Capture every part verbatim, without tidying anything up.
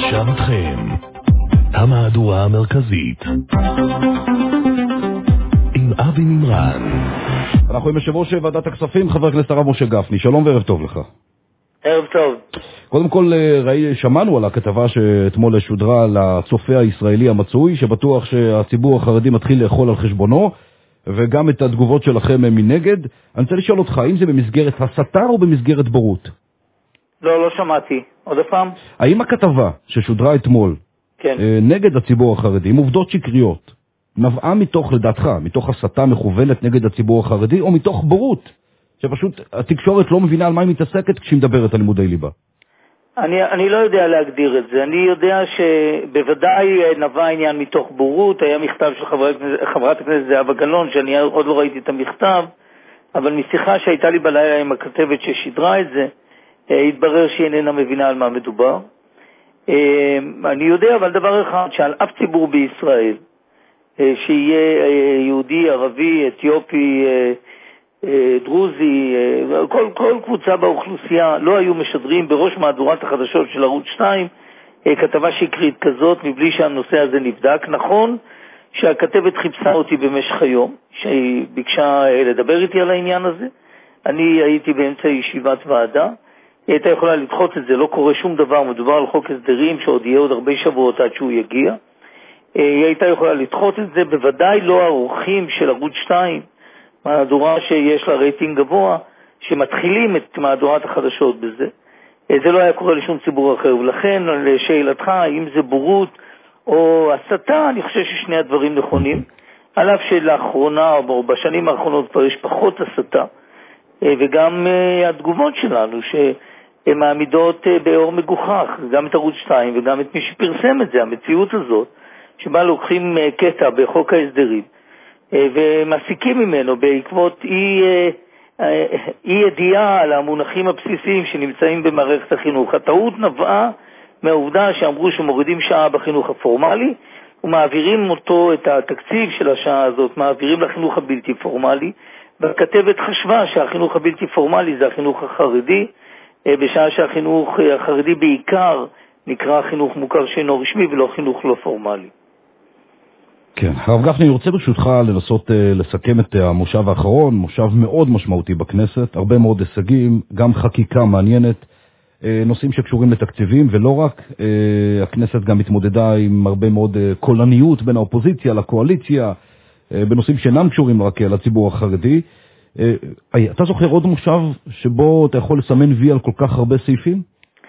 שעתכם, המהדורה המרכזית עם אבי נמרן. אנחנו עם יושב ראש ועדת הכספים, חבר הכנסת הרב משה גפני. שלום וערב טוב לך. ערב טוב. קודם כל, ראי, שמענו על הכתבה שאתמול שודרה לצופה הישראלי המצוי, שבטוח שהציבור החרדי מתחיל לאכול על חשבונו, וגם את התגובות שלכם מנגד. אני רוצה לשאול אותך, האם זה במסגרת הסתר או במסגרת בורות? לא, לא שמעתי. עוד הפעם? האם הכתבה ששודרה אתמול, כן. נגד הציבור החרדי, עם עובדות שקריות, נבעה מתוך, לדעתך, מתוך הסתה מכוונת נגד הציבור החרדי, או מתוך בורות, שפשוט התקשורת לא מבינה על מה היא מתעסקת כשהיא מדברת על לימודי ליבה? אני, אני לא יודע להגדיר את זה. אני יודע שבוודאי נבע העניין מתוך בורות. היה מכתב של חברת, חברת הכנסת זהבה גלאון, שאני עוד לא ראיתי את המכתב, אבל משיחה שהייתה לי בלילה עם הכתבת ששידרה את זה, התברר שהיא איננה מבינה על מה מדובר. אני יודע אבל דבר אחד, שעל אף ציבור בישראל, שיהיה יהודי, ערבי, אתיופי, דרוזי, כל, כל קבוצה באוכלוסייה, לא היו משדרים בראש מהדורת החדשות של ערוץ שתיים כתבה שקרית כזאת מבלי שהנושא הזה נבדק. נכון שהכתבת חיפשה אותי במשך היום, שהיא ביקשה לדבר איתי על העניין הזה. אני הייתי באמצע ישיבת ועדה, היא הייתה יכולה לדחות את זה, לא קורה שום דבר, מדובר על חוק הסדרים שעוד יהיה עוד הרבה שבועות עד שהוא יגיע. היא הייתה יכולה לדחות את זה, בוודאי לא האורחים של ערוץ שתיים, מהדורה שיש לה רייטינג גבוה, שמתחילים את מהדורת החדשות בזה. זה לא היה קורה לשום ציבור אחר, ולכן לשאלתך, האם זה בורות או הסתה, אני חושב ששני הדברים נכונים, על אף שלאחרונה, או בשנים האחרונות כבר יש פחות הסתה, וגם התגובות שלנו שהן מעמידות באור מגוחך, גם את ערוץ שתיים וגם את מי שפרסם את זה, המציאות הזאת, שבה לוקחים קטע בחוק ההסדרים, ומסיקים ממנו בעקבות אי, אי ידיעה על המונחים הבסיסיים שנמצאים במערכת החינוך. הטעות נבעה מהעובדה שאמרו שמורידים שעה בחינוך הפורמלי, ומעבירים אותו, את התקציב של השעה הזאת, מעבירים לחינוך הבלתי פורמלי, והכתבת חשבה שהחינוך הבלתי פורמלי זה החינוך החרדי, בשעה שהחינוך החרדי בעיקר נקרא חינוך מוכר שאינו רשמי ולא חינוך לא פורמלי. כן, הרב גפני, אני רוצה ברשותך לנסות לסכם את המושב האחרון, מושב מאוד משמעותי בכנסת, הרבה מאוד הישגים, גם חקיקה מעניינת, נושאים שקשורים לתקציבים, ולא רק, הכנסת גם מתמודדה עם הרבה מאוד קולניות בין האופוזיציה לקואליציה, בנושאים שאינם קשורים רק לציבור החרדי. אתה זוכר עוד מושב שבו אתה יכול לסמן וי על כל כך הרבה סעיפים?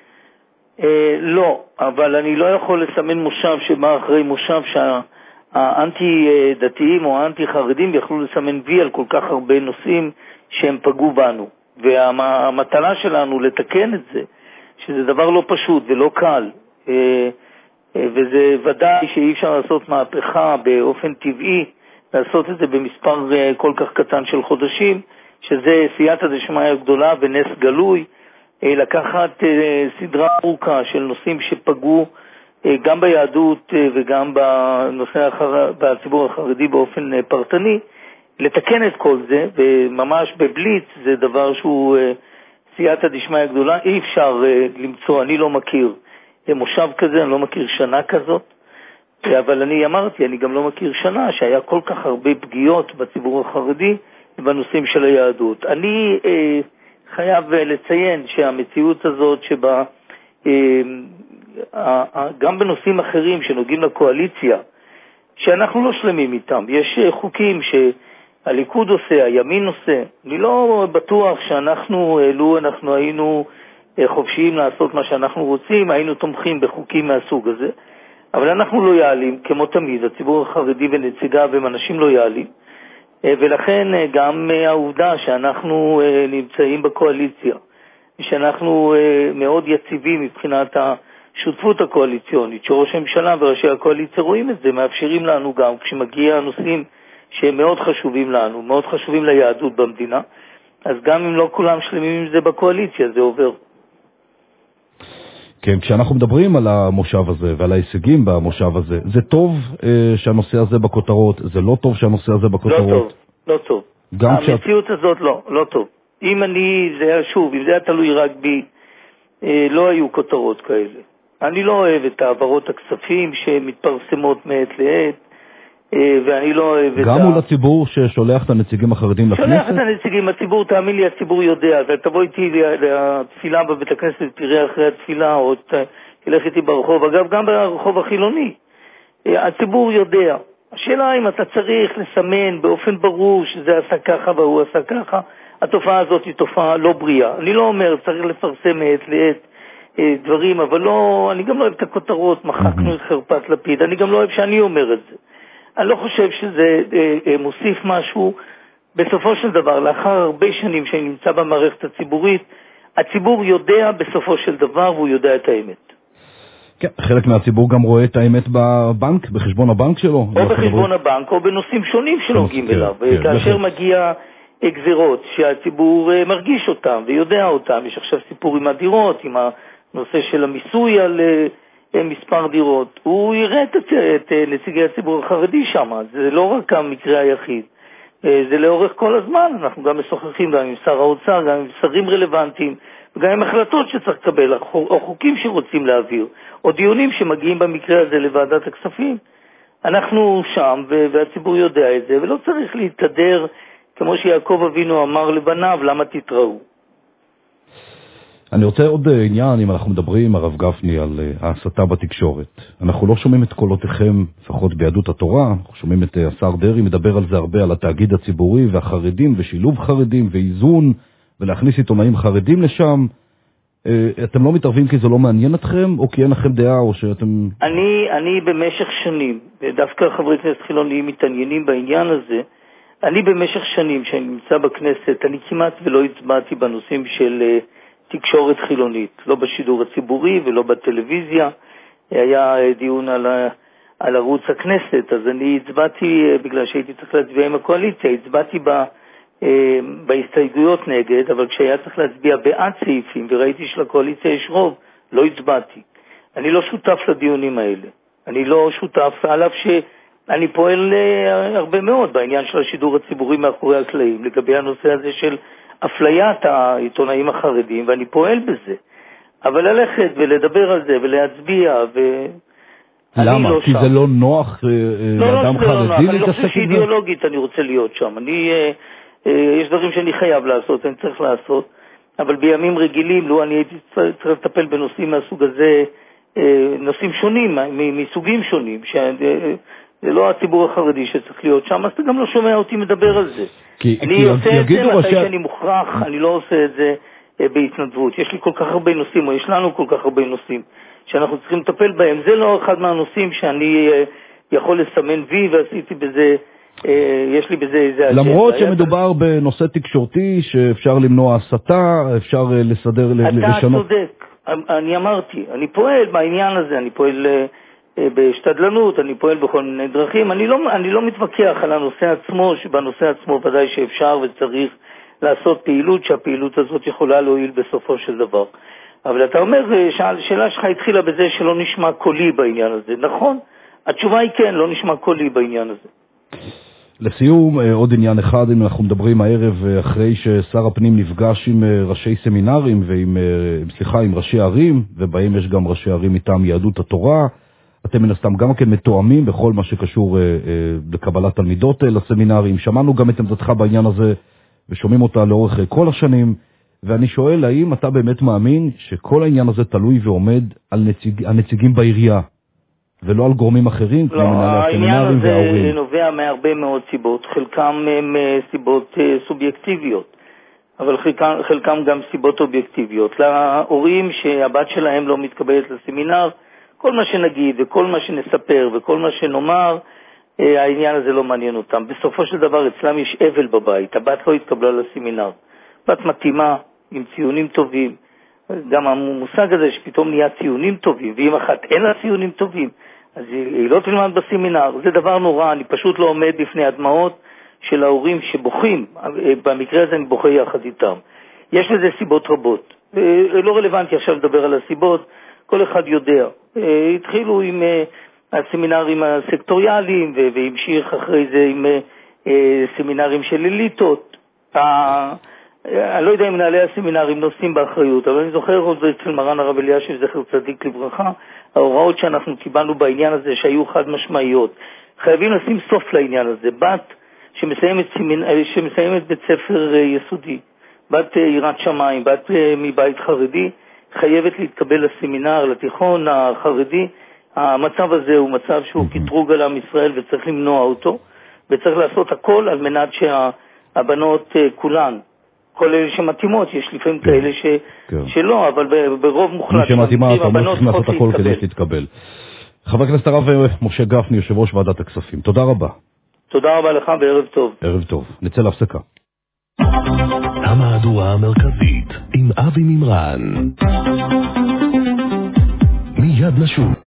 לא, אבל אני לא יכול לסמן מושב שבא אחרי מושב שהאנטי-דתיים או האנטי-חרדים יכלו לסמן וי על כל כך הרבה נושאים שהם פגעו בנו. והמטלה שלנו לתקן את זה, שזה דבר לא פשוט ולא קל, וזה ודאי שאי אפשר לעשות מהפכה באופן טבעי, לעשות את זה במספר כל כך קטן של חודשים, שזה סייעתא דשמיא גדולה ונס גלוי, לקחת סדרה ארוכה של נושאים שפגעו גם ביהדות וגם בנושא בציבור החרדי באופן פרטני, לתקן את כל זה, וממש בבליץ זה דבר שהוא סייעתא דשמיא גדולה. אי אפשר למצוא, אני לא מכיר מושב כזה, אני לא מכיר שנה כזאת, אבל אני אמרתי, אני גם לא מכיר שנה שהיה כל כך הרבה פגיעות בציבור החרדי בנושאים של היהדות. אני אה, חייב לציין שהמציאות הזאת שבה אה, אה, גם בנושאים אחרים שנוגעים לקואליציה, שאנחנו לא שלמים איתם, יש חוקים שהליכוד עושה, הימין עושה, אני לא בטוח שאנחנו, אלו אנחנו היינו חופשיים לעשות מה שאנחנו רוצים, היינו תומכים בחוקים מהסוג הזה, אבל אנחנו לא יעלים, כמו תמיד, הציבור החרדי ונציגיו הם אנשים לא יעלים, ולכן גם העובדה שאנחנו נמצאים בקואליציה, שאנחנו מאוד יציבים מבחינת השותפות הקואליציונית, שראש הממשלה וראשי הקואליציה רואים את זה, מאפשרים לנו גם, כשמגיע הנושאים שהם מאוד חשובים לנו, מאוד חשובים ליהדות במדינה, אז גם אם לא כולם שלמים עם זה בקואליציה, זה עובר. כן, כשאנחנו מדברים על המושב הזה ועל ההישגים במושב הזה, זה טוב אה, שהנושא הזה בכותרות, זה לא טוב שהנושא הזה בכותרות? לא טוב, לא טוב. המציאות שאת... הזאת לא, לא טוב. אם אני, זה היה שוב, אם זה היה תלוי רק בי, אה, לא היו כותרות כאלה. אני לא אוהב את העברות הכספים שמתפרסמות מעת לעת, ואני לא אוהב את ה... גם מול הציבור ששולח את הנציגים החרדים לכנסת? שולח את הנציגים, הציבור, תאמין לי, הציבור יודע. אז תבוא איתי לתפילה בבית הכנסת, תראה אחרי התפילה, או תלך איתי ברחוב. אגב, גם ברחוב החילוני. הציבור יודע. השאלה אם אתה צריך לסמן באופן ברור שזה עשה ככה והוא עשה ככה, התופעה הזאת היא תופעה לא בריאה. אני לא אומר, צריך לפרסם מעת לעת דברים, אבל לא, אני גם לא אוהב את הכותרות, מחקנו את חרפת לפיד, אני גם לא אוהב שאני אומר את זה. אני לא חושב שזה מוסיף משהו. בסופו של דבר, לאחר הרבה שנים שאני נמצא במערכת הציבורית, הציבור יודע בסופו של דבר והוא יודע את האמת. כן, חלק מהציבור גם רואה את האמת בבנק, בחשבון הבנק שלו. או בחשבון הבנק, או בנושאים שונים שנוגעים אליו. וכאשר מגיע גזירות שהציבור מרגיש אותם ויודע אותם, יש עכשיו סיפור עם הדירות, עם הנושא של המיסוי על מספר דירות, הוא יראה את, את נציגי הציבור החרדי שם. זה לא רק המקרה היחיד, זה לאורך כל הזמן. אנחנו גם משוחחים גם עם שר האוצר, גם עם שרים רלוונטיים, וגם עם החלטות שצריך לקבל, או חוקים שרוצים להעביר, או דיונים שמגיעים במקרה הזה לוועדת הכספים. אנחנו שם, והציבור יודע את זה, ולא צריך להתהדר, כמו שיעקב אבינו אמר לבניו, למה תתראו. אני רוצה עוד עניין, אם אנחנו מדברים, הרב גפני, על ההסתה בתקשורת. אנחנו לא שומעים את קולותיכם, לפחות ביהדות התורה, אנחנו שומעים את השר דרי מדבר על זה הרבה, על התאגיד הציבורי והחרדים, ושילוב חרדים ואיזון, ולהכניס עיתונאים חרדים לשם. אתם לא מתערבים כי זה לא מעניין אתכם, או כי אין לכם דעה, או שאתם... אני, אני במשך שנים, ודווקא חברי כנסת חילוניים מתעניינים בעניין הזה, אני במשך שנים שאני נמצא בכנסת, אני כמעט ולא הצבעתי בנושאים של תקשורת חילונית, לא בשידור הציבורי ולא בטלוויזיה. היה דיון על, על ערוץ הכנסת, אז אני הצבעתי, בגלל שהייתי צריך להצביע עם הקואליציה, הצבעתי ב, בהסתייגויות נגד, אבל כשהיה צריך להצביע בעד סעיפים וראיתי שלקואליציה יש רוב, לא הצבעתי. אני לא שותף לדיונים האלה. אני לא שותף, על אף שאני פועל הרבה מאוד בעניין של השידור הציבורי מאחורי הקלעים, לגבי הנושא הזה של אפליית העיתונאים החרדים, ואני פועל בזה. אבל ללכת ולדבר על זה ולהצביע, ו... למה? לא כי שם. זה לא נוח לא, לאדם לא, חרדי לא נוח. אני לא להתעסק חושב שאידיאולוגית אני רוצה להיות שם. אני, יש דברים שאני חייב לעשות, אני צריך לעשות, אבל בימים רגילים, לו אני הייתי צריך לטפל בנושאים מהסוג הזה, נושאים שונים, מסוגים שונים, זה לא הציבור החרדי שצריך להיות שם, אז אתה גם לא שומע אותי מדבר על זה. כי, אני כי עושה את זה מתי ראשי... שאני מוכרח, אני לא עושה את זה בהתנדבות. יש לי כל כך הרבה נושאים, או יש לנו כל כך הרבה נושאים, שאנחנו צריכים לטפל בהם. זה לא אחד מהנושאים שאני יכול לסמן וי, ועשיתי בזה, יש לי בזה איזה... למרות שמדובר בנושא תקשורתי, שאפשר למנוע הסתה, אפשר לסדר, לשנות... אתה צודק, אני אמרתי, אני פועל בעניין הזה, אני פועל... בהשתדלנות, אני פועל בכל מיני דרכים. אני לא, אני לא מתווכח על הנושא עצמו, שבנושא עצמו ודאי שאפשר וצריך לעשות פעילות, שהפעילות הזאת יכולה להועיל בסופו של דבר. אבל אתה אומר, השאלה שלך התחילה בזה שלא נשמע קולי בעניין הזה. נכון, התשובה היא כן, לא נשמע קולי בעניין הזה. לסיום, עוד עניין אחד, אם אנחנו מדברים הערב אחרי ששר הפנים נפגש עם ראשי סמינרים ועם, סליחה, עם ראשי ערים, ובהם יש גם ראשי ערים מטעם יהדות התורה. אתם מן הסתם גם כן מתואמים בכל מה שקשור אה, אה, לקבלת תלמידות אה, לסמינרים. שמענו גם את עמדתך בעניין הזה ושומעים אותה לאורך אה, כל השנים, ואני שואל, האם אתה באמת מאמין שכל העניין הזה תלוי ועומד על נציג, הנציגים בעירייה ולא על גורמים אחרים כמו לא, מנהלי הסמינרים וההורים? העניין הזה נובע מהרבה מאוד סיבות, חלקם הם סיבות אה, סובייקטיביות, אבל חלקם, חלקם גם סיבות אובייקטיביות. להורים שהבת שלהם לא מתקבלת לסמינר, כל מה שנגיד וכל מה שנספר וכל מה שנאמר, העניין הזה לא מעניין אותם. בסופו של דבר אצלם יש אבל בבית, הבת לא התקבלה לסמינר. בת מתאימה, עם ציונים טובים, גם המושג הזה שפתאום נהיה ציונים טובים, ואם אחת אין לה ציונים טובים, אז היא לא תלמד בסמינר. זה דבר נורא, אני פשוט לא עומד בפני הדמעות של ההורים שבוכים, במקרה הזה אני בוכה יחד איתם. יש לזה סיבות רבות, לא רלוונטי עכשיו לדבר על הסיבות, כל אחד יודע. התחילו עם הסמינרים הסקטוריאליים והמשיך אחרי זה עם סמינרים של אליטות. אני לא יודע אם מנהלי הסמינרים נושאים באחריות, אבל אני זוכר עוד אצל מרן הרב אלישיב זכר צדיק לברכה, ההוראות שאנחנו קיבלנו בעניין הזה שהיו חד משמעיות. חייבים לשים סוף לעניין הזה. בת שמסיימת, שמסיימת בית ספר יסודי, בת יראת שמיים, בת מבית חרדי, חייבת להתקבל לסמינר, לתיכון החרדי. המצב הזה הוא מצב שהוא קטרוג על עם ישראל וצריך למנוע אותו, וצריך לעשות הכל על מנת שהבנות כולן, כל אלה שמתאימות, יש לפעמים כאלה ש... כן. שלא, אבל ברוב מוחלט, מי שמתאימה, אתה אומר שצריך לעשות הכל כדי שתתקבל. חבר הכנסת הרב משה גפני, יושב ראש ועדת הכספים, תודה רבה. תודה רבה לך וערב טוב. ערב טוב, נצא להפסקה. המהדורה המרכזית עם אבי מימרן, מיד נשוב.